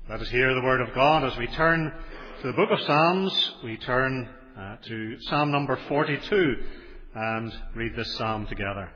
Let us hear the word of God as we turn to the book of Psalms. We turn to Psalm number 42 and read this psalm together.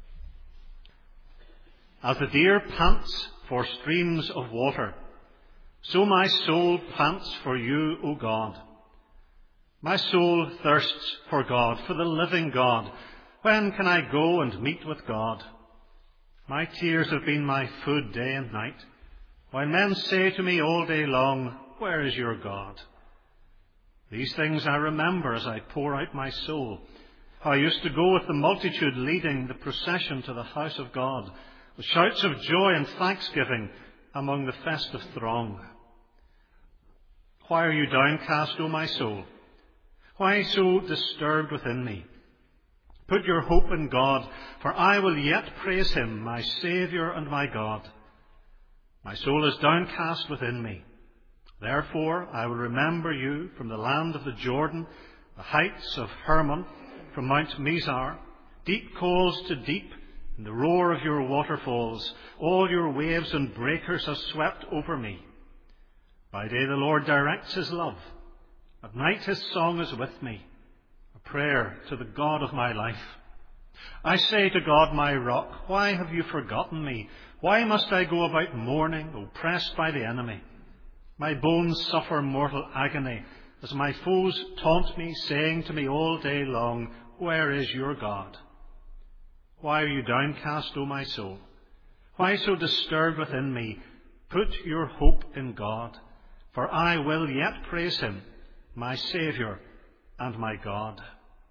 As the deer pants for streams of water, so my soul pants for you, O God. My soul thirsts for God, for the living God. When can I go and meet with God? My tears have been my food day and night, while men say to me all day long, where is your God? These things I remember as I pour out my soul, how I used to go with the multitude leading the procession to the house of God, with shouts of joy and thanksgiving among the festive throng. Why are you downcast, O my soul? Why so disturbed within me? Put your hope in God, for I will yet praise him, my Saviour and my God. My soul is downcast within me. Therefore I will remember you from the land of the Jordan, the heights of Hermon, from Mount Mizar. Deep calls to deep in the roar of your waterfalls. All your waves and breakers have swept over me. By day the Lord directs his love. At night his song is with me, a prayer to the God of my life. I say to God, my rock, why have you forgotten me? Why must I go about mourning, oppressed by the enemy? My bones suffer mortal agony as my foes taunt me, saying to me all day long, where is your God? Why are you downcast, O my soul? Why so disturbed within me? Put your hope in God, for I will yet praise him, my Saviour and my God.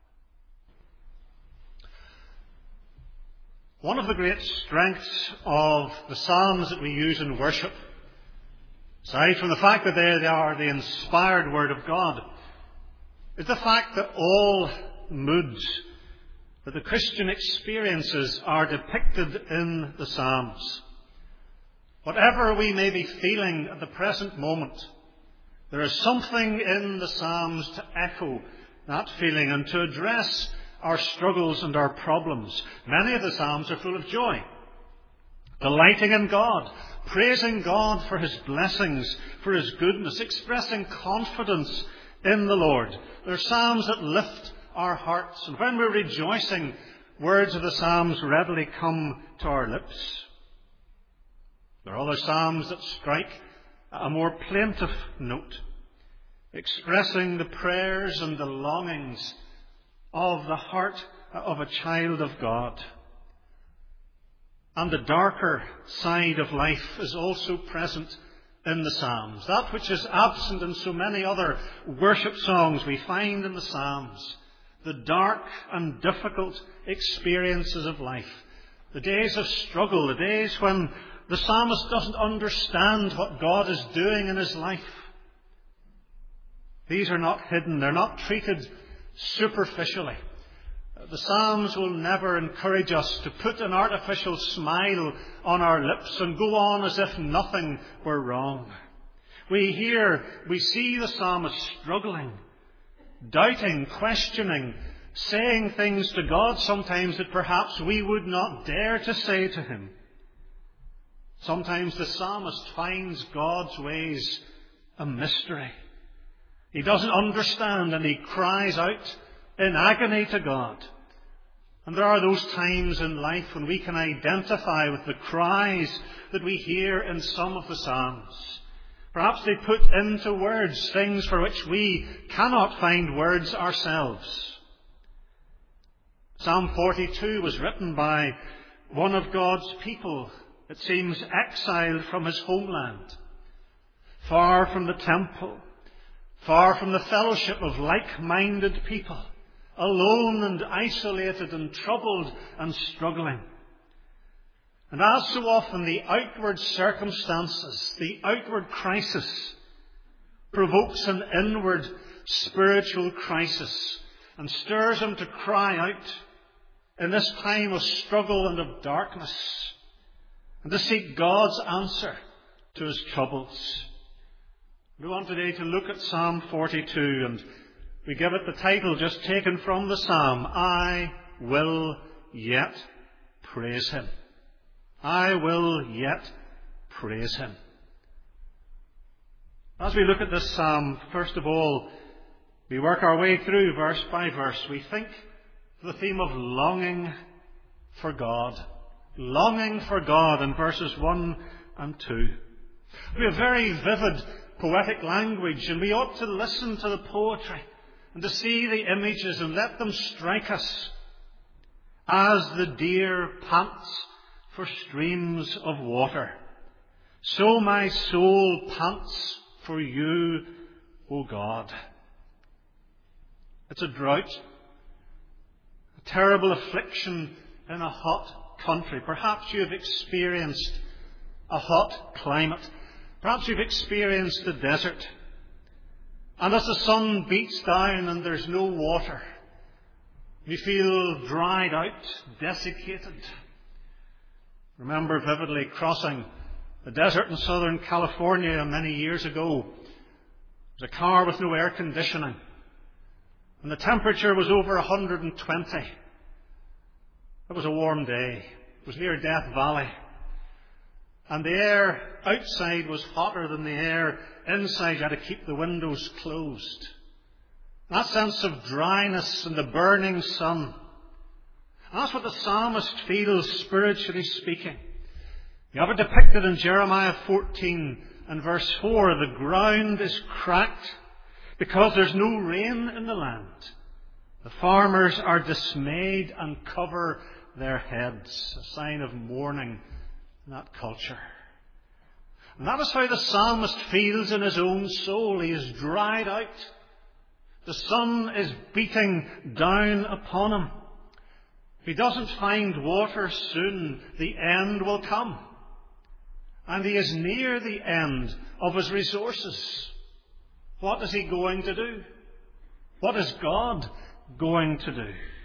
One of the great strengths of the Psalms that we use in worship, aside from the fact that they are the inspired Word of God, is the fact that all moods that the Christian experiences are depicted in the Psalms. Whatever we may be feeling at the present moment, there is something in the Psalms to echo that feeling and to address our struggles and our problems. Many of the Psalms are full of joy, delighting in God, praising God for his blessings, for his goodness, expressing confidence in the Lord. They're Psalms that lift our hearts, and when we're rejoicing, words of the Psalms readily come to our lips. There are other Psalms that strike a more plaintive note, expressing the prayers and the longings of the heart of a child of God. And the darker side of life is also present in the Psalms. That which is absent in so many other worship songs we find in the Psalms. The dark and difficult experiences of life. The days of struggle, the days when the psalmist doesn't understand what God is doing in his life. These are not hidden. They're not treated superficially. The Psalms will never encourage us to put an artificial smile on our lips and go on as if nothing were wrong. We see the psalmist struggling, doubting, questioning, saying things to God sometimes that perhaps we would not dare to say to him. Sometimes the psalmist finds God's ways a mystery. He doesn't understand and he cries out in agony to God. And there are those times in life when we can identify with the cries that we hear in some of the Psalms. Perhaps they put into words things for which we cannot find words ourselves. Psalm 42 was written by one of God's people, it seems, exiled from his homeland, far from the temple, far from the fellowship of like-minded people, alone and isolated and troubled and struggling. And as so often, the outward circumstances, the outward crisis, provokes an inward spiritual crisis and stirs him to cry out in this time of struggle and of darkness and to seek God's answer to his troubles. We want today to look at Psalm 42, and we give it the title just taken from the Psalm, I will yet praise him. I will yet praise him. As we look at this psalm, first of all, we work our way through verse by verse. We think of the theme of longing for God. Longing for God in verses 1 and 2. We have very vivid poetic language, and we ought to listen to the poetry and to see the images and let them strike us. As the deer pants for streams of water, so my soul pants for you, O God. It's a drought, a terrible affliction in a hot country. Perhaps you have experienced a hot climate. Perhaps you've experienced the desert. And as the sun beats down and there's no water, you feel dried out, desiccated. Remember vividly crossing the desert in Southern California many years ago. It was a car with no air conditioning, and the temperature was over 120. It was a warm day. It was near Death Valley. And the air outside was hotter than the air inside. You had to keep the windows closed. That sense of dryness and the burning sun. And that's what the psalmist feels, spiritually speaking. You have it depicted in Jeremiah 14 and verse 4. The ground is cracked because there's no rain in the land. The farmers are dismayed and cover their heads, a sign of mourning in that culture. And that is how the psalmist feels in his own soul. He is dried out. The sun is beating down upon him. If he doesn't find water soon, the end will come. And he is near the end of his resources. What is he going to do? What is God going to do?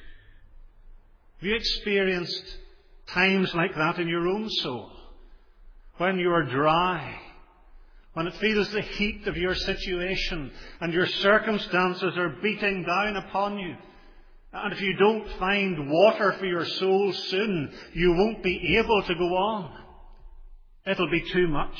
Have you experienced times like that in your own soul? When you are dry, when it feels the heat of your situation and your circumstances are beating down upon you. And if you don't find water for your soul soon, you won't be able to go on. It'll be too much.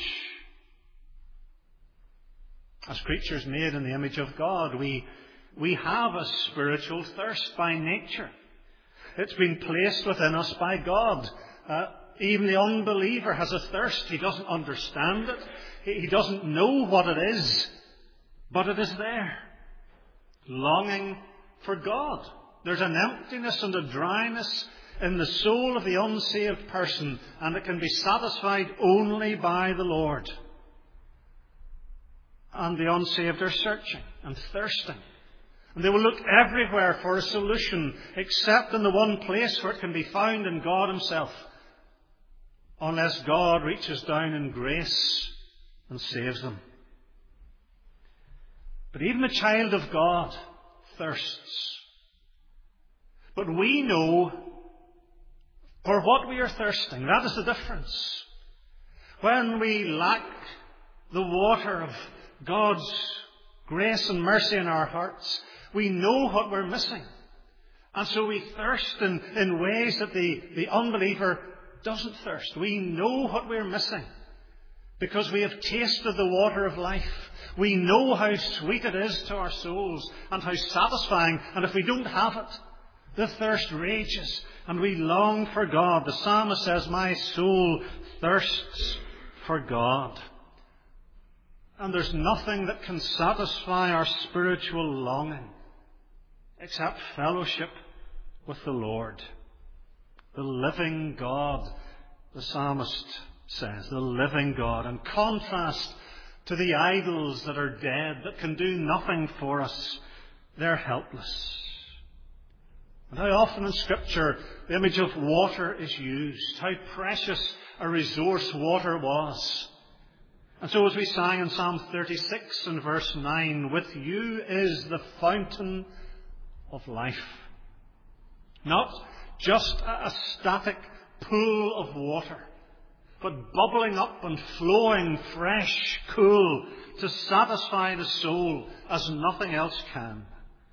As creatures made in the image of God, we have a spiritual thirst by nature. It's been placed within us by God. Even the unbeliever has a thirst. He doesn't understand it. He doesn't know what it is. But it is there. Longing for God. There's an emptiness and a dryness in the soul of the unsaved person, and it can be satisfied only by the Lord. And the unsaved are searching and thirsting. And they will look everywhere for a solution, except in the one place where it can be found in God Himself. Unless God reaches down in grace and saves them. But even the child of God thirsts. But we know for what we are thirsting. That is the difference. When we lack the water of God's grace and mercy in our hearts, we know what we're missing. And so we thirst in ways that the unbeliever doesn't thirst. We know what we're missing because we have tasted the water of life. We know how sweet it is to our souls and how satisfying. And if we don't have it, the thirst rages and we long for God. The psalmist says, my soul thirsts for God. And there's nothing that can satisfy our spiritual longing except fellowship with the Lord. The living God, the psalmist says, the living God. In contrast to the idols that are dead, that can do nothing for us, they're helpless. And how often in Scripture the image of water is used, how precious a resource water was. And so as we sang in Psalm 36 and verse 9, with you is the fountain of life. Not just a static pool of water, but bubbling up and flowing fresh, cool, to satisfy the soul as nothing else can.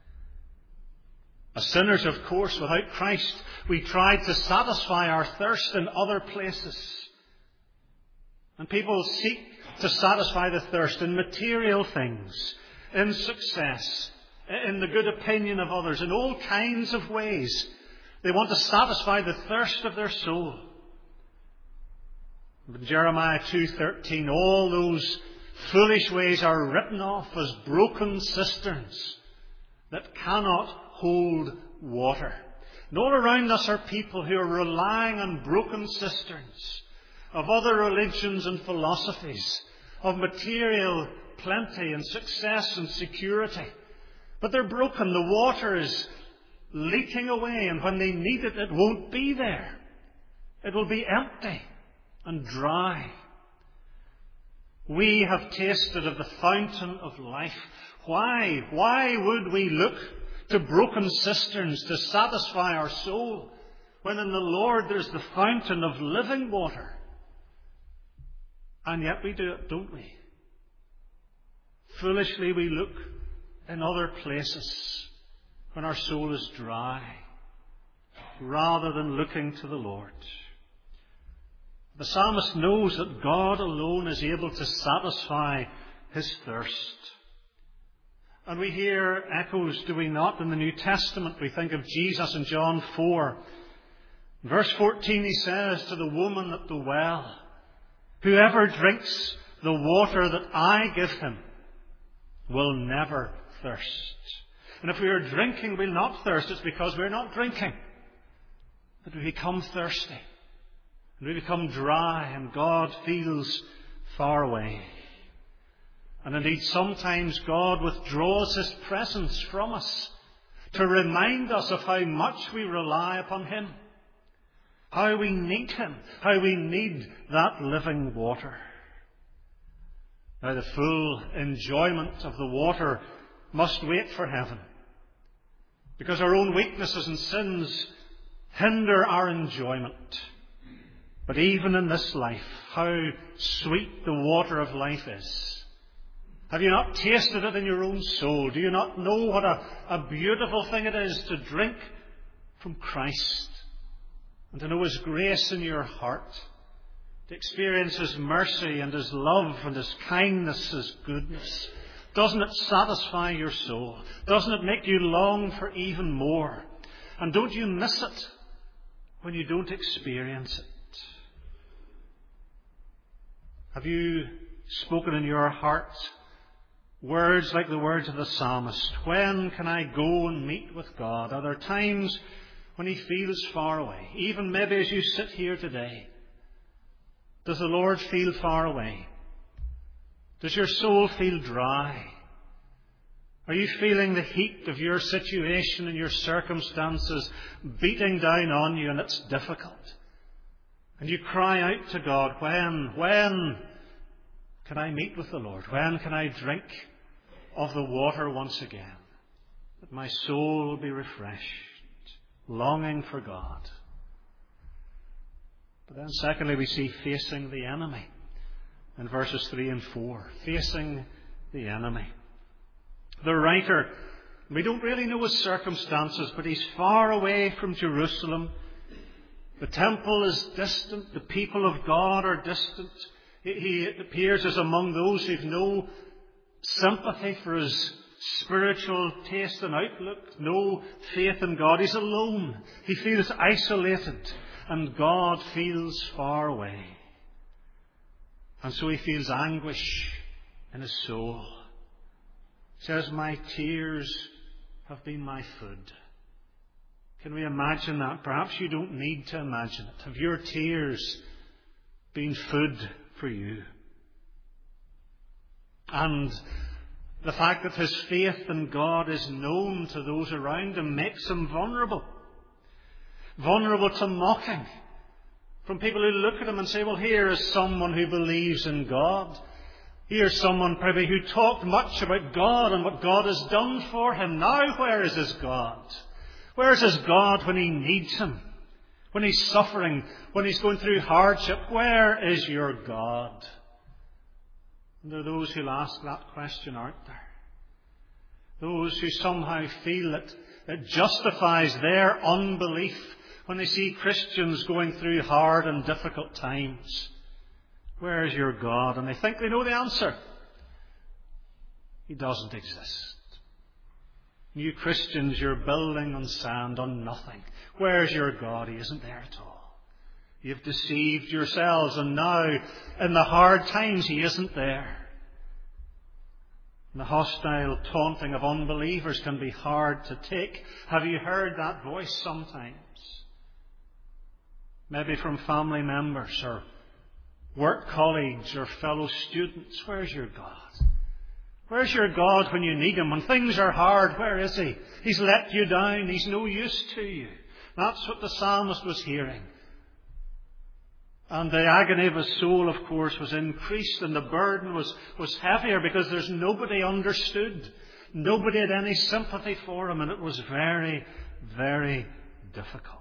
As sinners, of course, without Christ, we tried to satisfy our thirst in other places. And people seek to satisfy the thirst in material things, in success, in the good opinion of others, in all kinds of ways. They want to satisfy the thirst of their soul. In Jeremiah 2:13, all those foolish ways are written off as broken cisterns that cannot hold water. And all around us are people who are relying on broken cisterns of other religions and philosophies, of material plenty and success and security. But they're broken. The water is leaking away, and when they need it, it won't be there. It will be empty and dry. We have tasted of the fountain of life. Why? Why would we look to broken cisterns to satisfy our soul, when in the Lord there's the fountain of living water? And yet we do it, don't we? Foolishly we look in other places when our soul is dry, rather than looking to the Lord. The psalmist knows that God alone is able to satisfy his thirst. And we hear echoes, do we not, in the New Testament? We think of Jesus in John 4. Verse 14, he says to the woman at the well, "Whoever drinks the water that I give him will never thirst." And if we are drinking, we'll not thirst. It's because we're not drinking that we become thirsty. And we become dry, and God feels far away. And indeed, sometimes God withdraws his presence from us to remind us of how much we rely upon him, how we need him, how we need that living water. Now, the full enjoyment of the water must wait for heaven, because our own weaknesses and sins hinder our enjoyment. But even in this life, how sweet the water of life is. Have you not tasted it in your own soul? Do you not know what a beautiful thing it is to drink from Christ and to know his grace in your heart, to experience his mercy and his love and his kindness, his goodness? Doesn't it satisfy your soul? Doesn't it make you long for even more? And don't you miss it when you don't experience it? Have you spoken in your heart words like the words of the psalmist? When can I go and meet with God? Are there times when he feels far away? Even maybe as you sit here today, does the Lord feel far away? Does your soul feel dry? Are you feeling the heat of your situation and your circumstances beating down on you, and it's difficult? And you cry out to God, when can I meet with the Lord? When can I drink of the water once again, that my soul will be refreshed, longing for God? But then secondly, we see facing the enemy in verses 3 and 4. Facing the enemy. The writer, we don't really know his circumstances, but he's far away from Jerusalem. The temple is distant. The people of God are distant. He appears as among those who've no sympathy for his spiritual taste and outlook, no faith in God. He's alone. He feels isolated, and God feels far away. And so he feels anguish in his soul. He says, "My tears have been my food." Can we imagine that? Perhaps you don't need to imagine it. Have your tears been food for you? And the fact that his faith in God is known to those around him makes him vulnerable. Vulnerable to mocking from people who look at him and say, well, here is someone who believes in God. Here's someone probably who talked much about God and what God has done for him. Now where is his God? Where is his God when he needs him? When he's suffering? When he's going through hardship? Where is your God? And there are those who'll ask that question, aren't there? Those who somehow feel that it justifies their unbelief when they see Christians going through hard and difficult times. Where is your God? And they think they know the answer. He doesn't exist. You Christians, you're building on sand, on nothing. Where's your God? He isn't there at all. You've deceived yourselves, and now, in the hard times, He isn't there. And the hostile taunting of unbelievers can be hard to take. Have you heard that voice sometimes? Maybe from family members or work colleagues or fellow students. Where's your God? Where's your God when you need Him? When things are hard, where is He? He's let you down. He's no use to you. That's what the psalmist was hearing. And the agony of his soul, of course, was increased, and the burden was heavier because there's nobody understood. Nobody had any sympathy for him, and it was very, very difficult.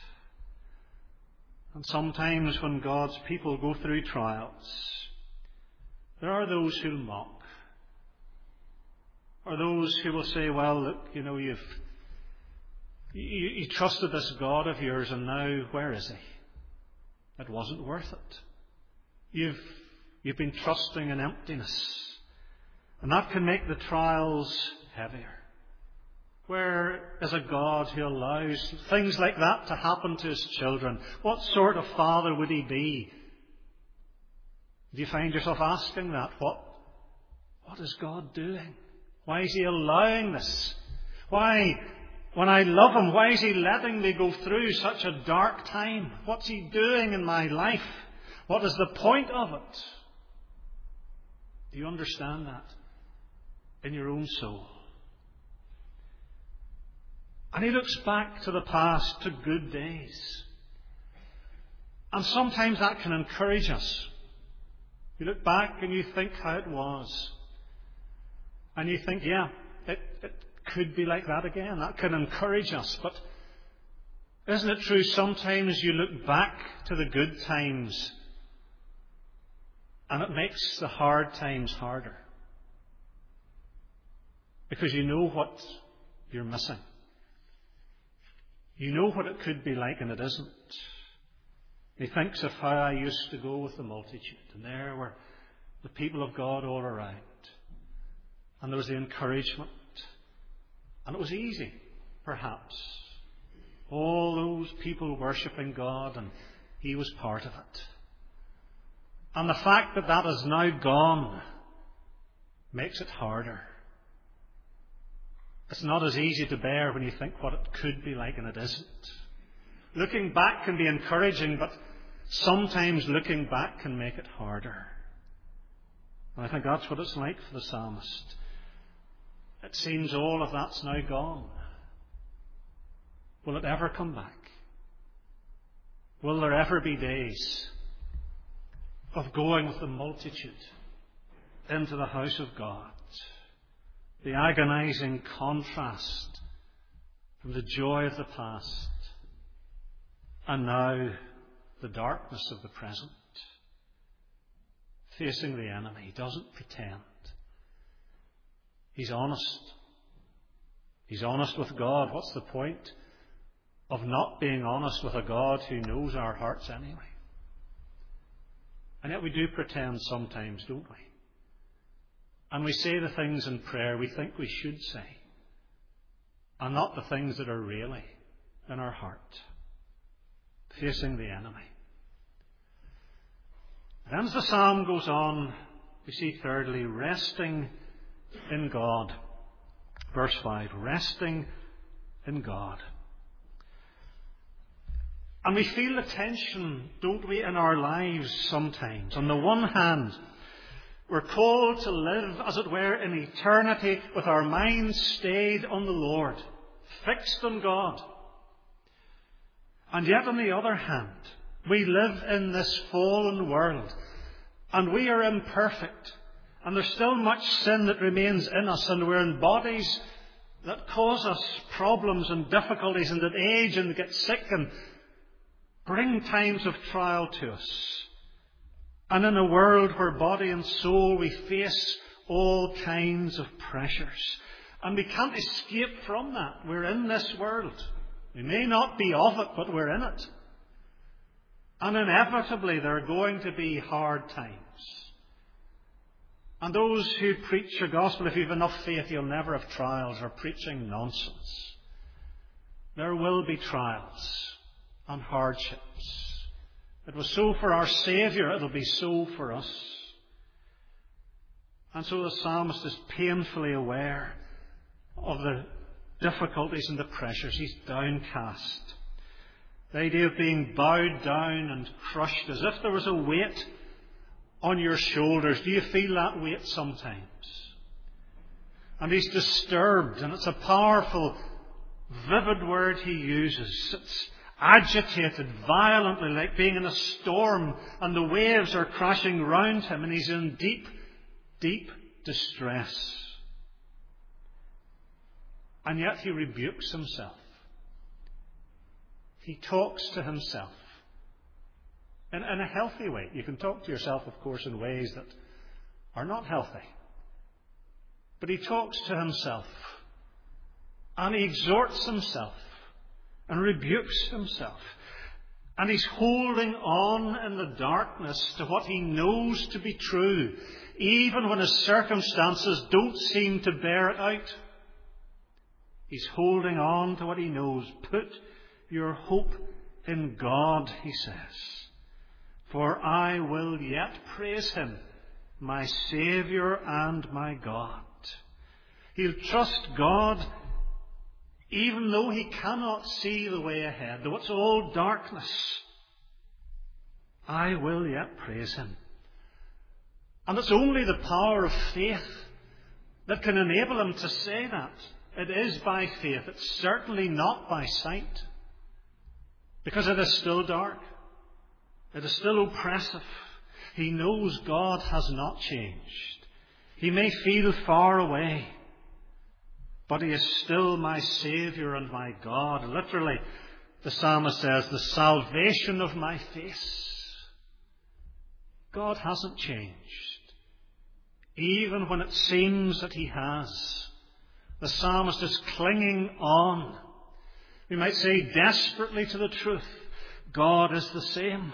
And sometimes when God's people go through trials, there are those who mock. Or those who will say, well, look, you trusted this God of yours, and now where is He? It wasn't worth it. You've been trusting in emptiness. And that can make the trials heavier. Where is a God who allows things like that to happen to His children? What sort of father would He be? Do you find yourself asking that? What is God doing? Why is He allowing this? Why, when I love Him, why is He letting me go through such a dark time? What's He doing in my life? What is the point of it? Do you understand that in your own soul? And he looks back to the past, to good days. And sometimes that can encourage us. You look back and you think how it was. And you think, yeah, it could be like that again. That can encourage us. But isn't it true sometimes you look back to the good times and it makes the hard times harder? Because you know what you're missing. You know what it could be like, and it isn't. He thinks of how I used to go with the multitude, and there were the people of God all around. And there was the encouragement. And it was easy, perhaps. All those people worshipping God, and he was part of it. And the fact that that is now gone makes it harder. It's not as easy to bear when you think what it could be like, and it isn't. Looking back can be encouraging, but sometimes looking back can make it harder. And I think that's what it's like for the psalmist. It seems all of that's now gone. Will it ever come back? Will there ever be days of going with the multitude into the house of God? The agonizing contrast from the joy of the past and now the darkness of the present. Facing the enemy. He doesn't pretend. He's honest. He's honest with God. What's the point of not being honest with a God who knows our hearts anyway? And yet we do pretend sometimes, don't we? And we say the things in prayer we think we should say, and not the things that are really in our heart. Facing the enemy. Then as the psalm goes on, we see thirdly, resting in God. Verse 5, resting in God. And we feel the tension, don't we, in our lives sometimes. On the one hand, we're called to live, as it were, in eternity with our minds stayed on the Lord, fixed on God. And yet, on the other hand, we live in this fallen world, and we are imperfect, and there's still much sin that remains in us, and we're in bodies that cause us problems and difficulties, and that age and get sick and bring times of trial to us. And in a world where body and soul we face all kinds of pressures. And we can't escape from that. We're in this world. We may not be of it, but we're in it. And inevitably there are going to be hard times. And those who preach a gospel, if you've enough faith, you'll never have trials, are preaching nonsense. There will be trials and hardships. It was so for our Saviour, it'll be so for us. And so the psalmist is painfully aware of the difficulties and the pressures. He's downcast. The idea of being bowed down and crushed, as if there was a weight on your shoulders. Do you feel that weight sometimes? And he's disturbed, and it's a powerful, vivid word he uses. It's agitated violently, like being in a storm, and the waves are crashing round him, and he's in deep, deep distress. And yet he rebukes himself. He talks to himself in a healthy way. You can talk to yourself, of course, in ways that are not healthy. But he talks to himself, and he exhorts himself and rebukes himself. And he's holding on in the darkness to what he knows to be true, even when his circumstances don't seem to bear it out. He's holding on to what he knows. Put your hope in God, he says, for I will yet praise him, my Saviour and my God. He'll trust God even though he cannot see the way ahead, though it's all darkness. I will yet praise him. And it's only the power of faith that can enable him to say that. It is by faith. It's certainly not by sight. Because it is still dark. It is still oppressive. He knows God has not changed. He may feel far away, but he is still my Saviour and my God. Literally, the psalmist says, the salvation of my face. God hasn't changed. Even when it seems that he has. The psalmist is clinging on. We might say desperately to the truth. God is the same.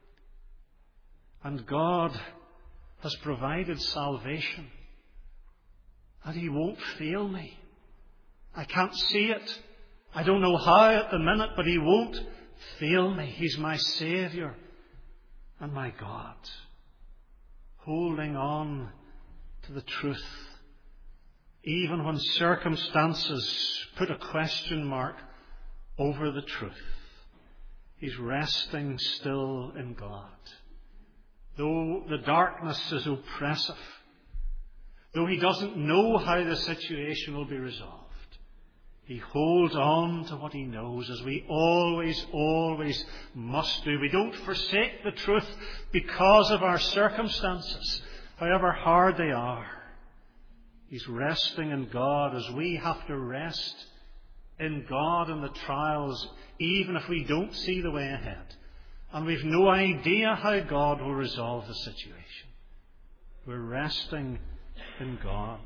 And God has provided salvation. And he won't fail me. I can't see it. I don't know how at the minute, but he won't fail me. He's my Saviour and my God. Holding on to the truth, even when circumstances put a question mark over the truth. He's resting still in God. Though the darkness is oppressive, though he doesn't know how the situation will be resolved, he holds on to what he knows, as we always must do. We don't forsake the truth because of our circumstances, however hard they are. He's resting in God as we have to rest in God in the trials, even if we don't see the way ahead. And we've no idea how God will resolve the situation. We're resting in God.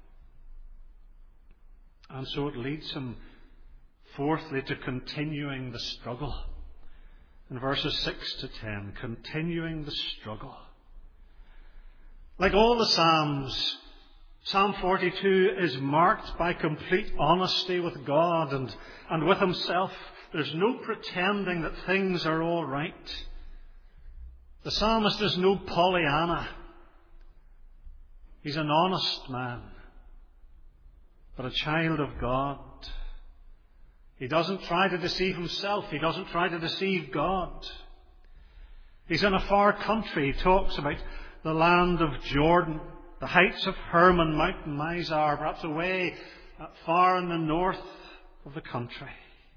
And so it leads him, fourthly, to continuing the struggle. In verses 6 to 10, continuing the struggle. Like all the Psalms, Psalm 42 is marked by complete honesty with God and with himself. There's no pretending that things are all right. The psalmist is no Pollyanna. He's an honest man, but a child of God. He doesn't try to deceive himself. He doesn't try to deceive God. He's in a far country. He talks about the land of Jordan, the heights of Hermon, Mount Mizar, perhaps away far in the north of the country.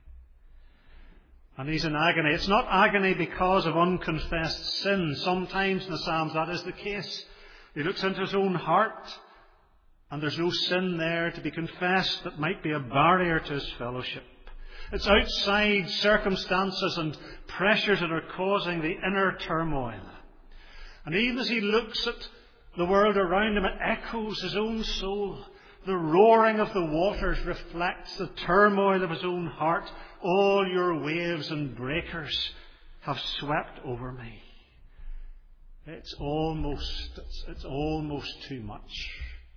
And he's in agony. It's not agony because of unconfessed sin. Sometimes in the Psalms that is the case. He looks into his own heart, and there's no sin there to be confessed that might be a barrier to his fellowship. It's outside circumstances and pressures that are causing the inner turmoil. And even as he looks at the world around him, it echoes his own soul. The roaring of the waters reflects the turmoil of his own heart. All your waves and breakers have swept over me. It's almost too much.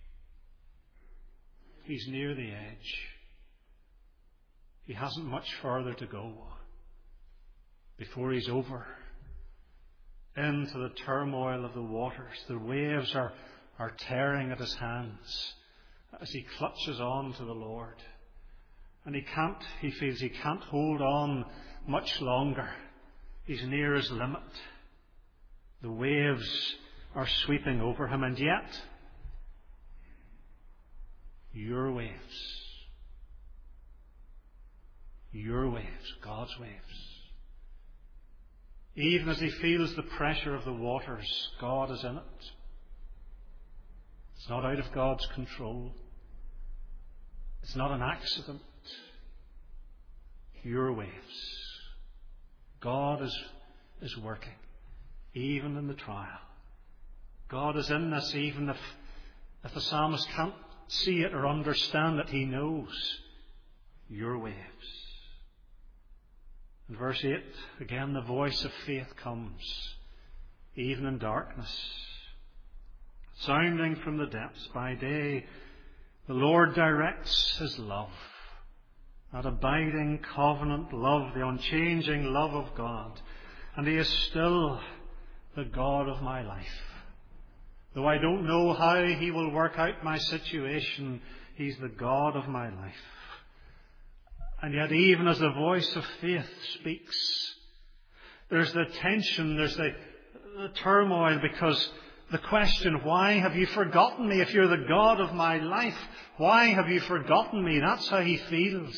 He's near the edge. He hasn't much further to go before he's over into the turmoil of the waters. The waves are tearing at his hands as he clutches on to the Lord. And he feels he can't hold on much longer. He's near his limit. The waves are sweeping over him, and yet your waves, God's waves. Even as he feels the pressure of the waters, God is in it. It's not out of God's control. It's not an accident. Your waves. God is working, even in the trial. God is in this, even if the psalmist can't see it or understand it, he knows your waves. In verse 8, again the voice of faith comes, even in darkness, sounding from the depths. By day, the Lord directs his love, that abiding covenant love, the unchanging love of God. And he is still the God of my life. Though I don't know how he will work out my situation, he's the God of my life. And yet, even as the voice of faith speaks, there's the tension, there's the turmoil, because the question, why have you forgotten me? If you're the God of my life, why have you forgotten me? That's how he feels.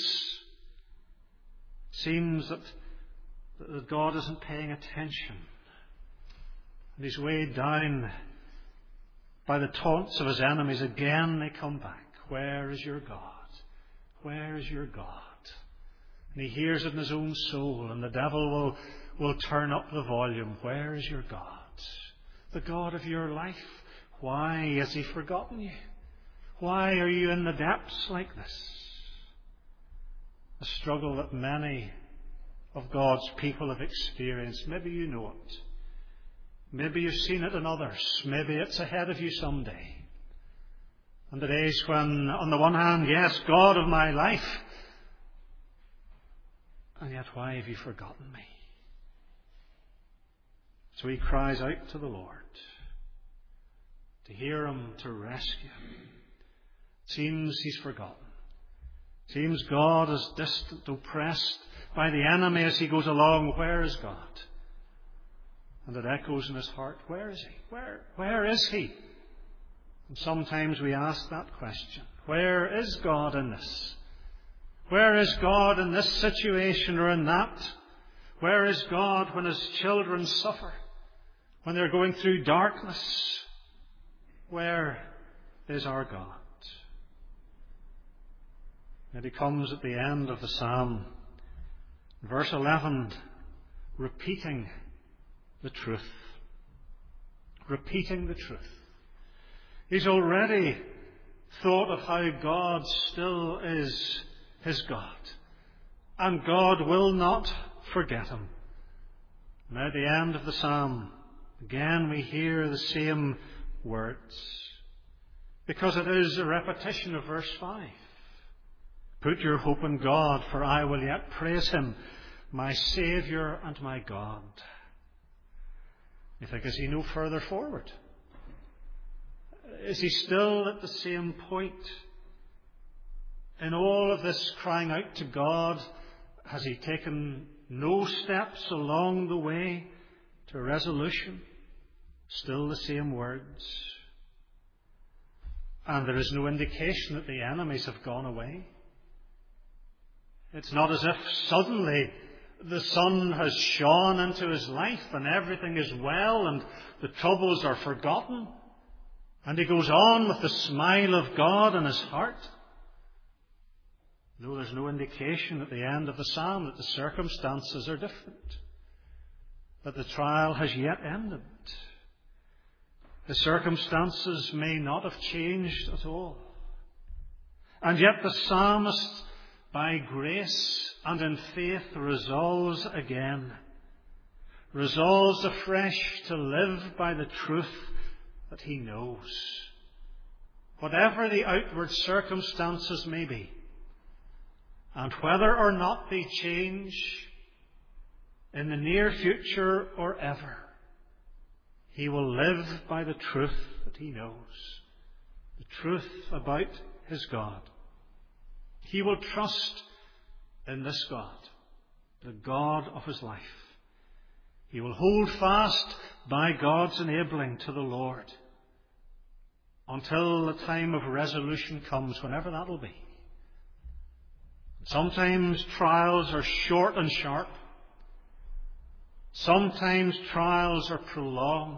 It seems that God isn't paying attention. And he's weighed down by the taunts of his enemies. Again they come back. Where is your God? Where is your God? And he hears it in his own soul, and the devil will turn up the volume. Where is your God? The God of your life. Why has he forgotten you? Why are you in the depths like this? A struggle that many of God's people have experienced. Maybe you know it. Maybe you've seen it in others. Maybe it's ahead of you someday. And the days when, on the one hand, yes, God of my life, and yet why have you forgotten me? So he cries out to the Lord to hear him, to rescue him. It seems he's forgotten. It seems God is distant, oppressed by the enemy as he goes along. Where is God? And it echoes in his heart, where is he? Where is he? And sometimes we ask that question. Where is God in this? Where is God in this situation or in that? Where is God when his children suffer? When they're going through darkness? Where is our God? And he comes at the end of the psalm, verse 11, repeating the truth. Repeating the truth. He's already thought of how God still is his God. And God will not forget him. And at the end of the psalm, again we hear the same words. Because it is a repetition of verse 5. Put your hope in God, for I will yet praise him, my Saviour and my God. You think, is he no further forward? Is he still at the same point? In all of this crying out to God, has he taken no steps along the way to resolution? Still the same words. And there is no indication that the enemies have gone away. It's not as if suddenly the sun has shone into his life and everything is well and the troubles are forgotten. And he goes on with the smile of God in his heart. No, there's no indication at the end of the psalm that the circumstances are different, that the trial has yet ended. The circumstances may not have changed at all. And yet the psalmist, by grace and in faith, resolves again resolves afresh to live by the truth that he knows. Whatever the outward circumstances may be, and whether or not they change in the near future or ever, he will live by the truth that he knows, the truth about his God. He will trust in this God, the God of his life. He will hold fast by God's enabling to the Lord until the time of resolution comes, whenever that will be. Sometimes trials are short and sharp. Sometimes trials are prolonged.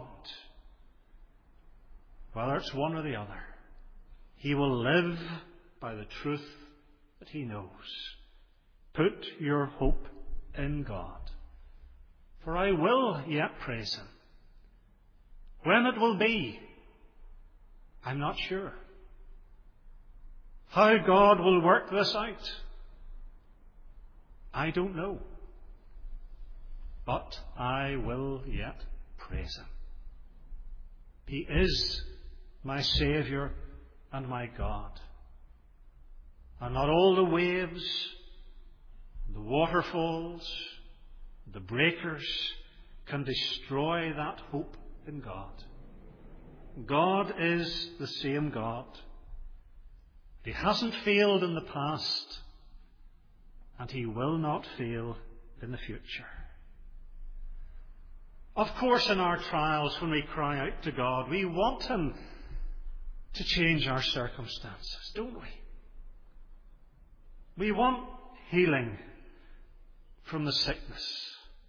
Whether it's one or the other, he will live by the truth that he knows. Put your hope in God, for I will yet praise him. When it will be, I'm not sure. How God will work this out, I don't know. But I will yet praise him. He is my Saviour and my God. And not all the waves, the waterfalls, the breakers can destroy that hope in God. God is the same God. He hasn't failed in the past, and he will not fail in the future. Of course, in our trials, when we cry out to God, we want him to change our circumstances, don't we? We want healing from the sickness.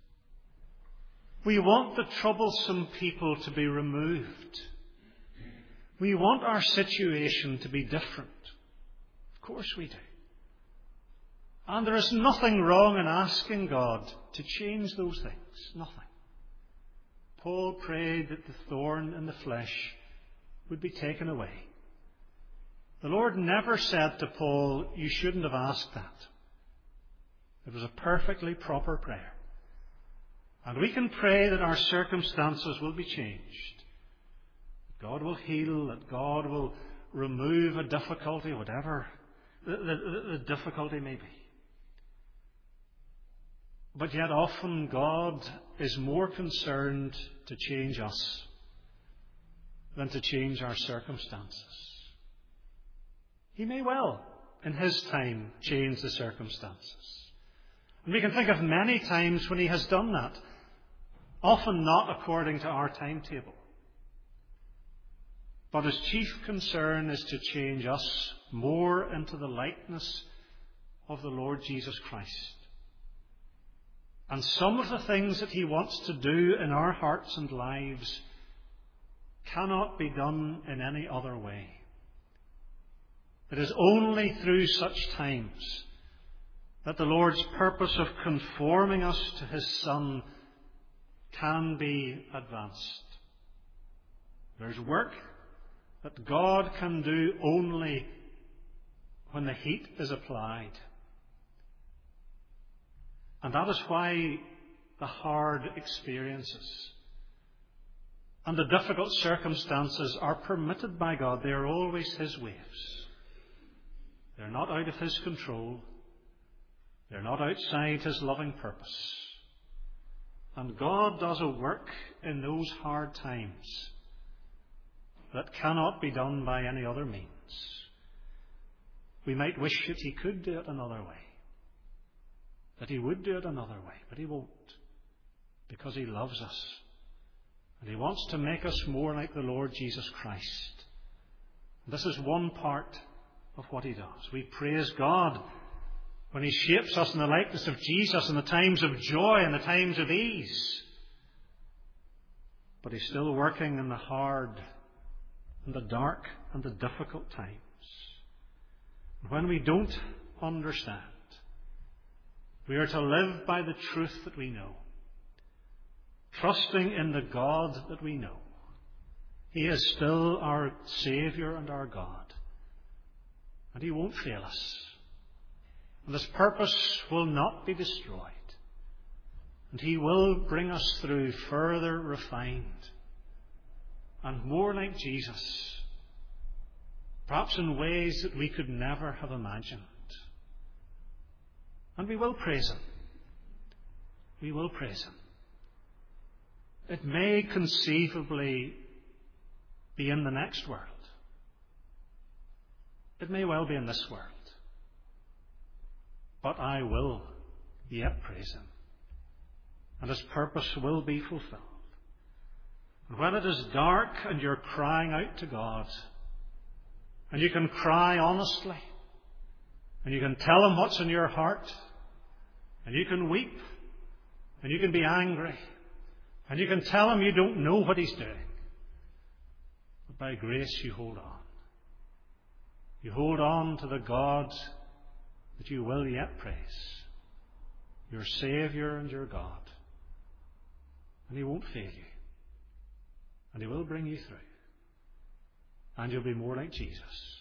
We want the troublesome people to be removed. We want our situation to be different. Of course we do. And there is nothing wrong in asking God to change those things. Nothing. Paul prayed that the thorn in the flesh would be taken away. The Lord never said to Paul, you shouldn't have asked that. It was a perfectly proper prayer. And we can pray that our circumstances will be changed. That God will heal, that God will remove a difficulty, whatever the difficulty may be. But yet often God is more concerned to change us than to change our circumstances. He may well, in his time, change the circumstances. And we can think of many times when he has done that, often not according to our timetable. But his chief concern is to change us more into the likeness of the Lord Jesus Christ. And some of the things that he wants to do in our hearts and lives cannot be done in any other way. It is only through such times that the Lord's purpose of conforming us to his Son can be advanced. There's work that God can do only when the heat is applied. And that is why the hard experiences and the difficult circumstances are permitted by God. They are always his waves. They're not out of his control. They're not outside his loving purpose. And God does a work in those hard times that cannot be done by any other means. We might wish that he could do it another way, that he would do it another way, but he won't, because he loves us. And he wants to make us more like the Lord Jesus Christ. And this is one part of what he does. We praise God when he shapes us in the likeness of Jesus in the times of joy and the times of ease. But he's still working in the hard and the dark and the difficult times. And when we don't understand, we are to live by the truth that we know, trusting in the God that we know. He is still our Saviour and our God, and he won't fail us. And this purpose will not be destroyed. And he will bring us through further refined and more like Jesus, perhaps in ways that we could never have imagined. And we will praise him. We will praise him. It may conceivably be in the next world. It may well be in this world. But I will yet praise him. And his purpose will be fulfilled. And when it is dark and you're crying out to God, and you can cry honestly, and you can tell him what's in your heart, and you can weep, and you can be angry, and you can tell him you don't know what he's doing, but by grace you hold on. You hold on to the God that you will yet praise, your Saviour and your God. And he won't fail you. And he will bring you through. And you'll be more like Jesus.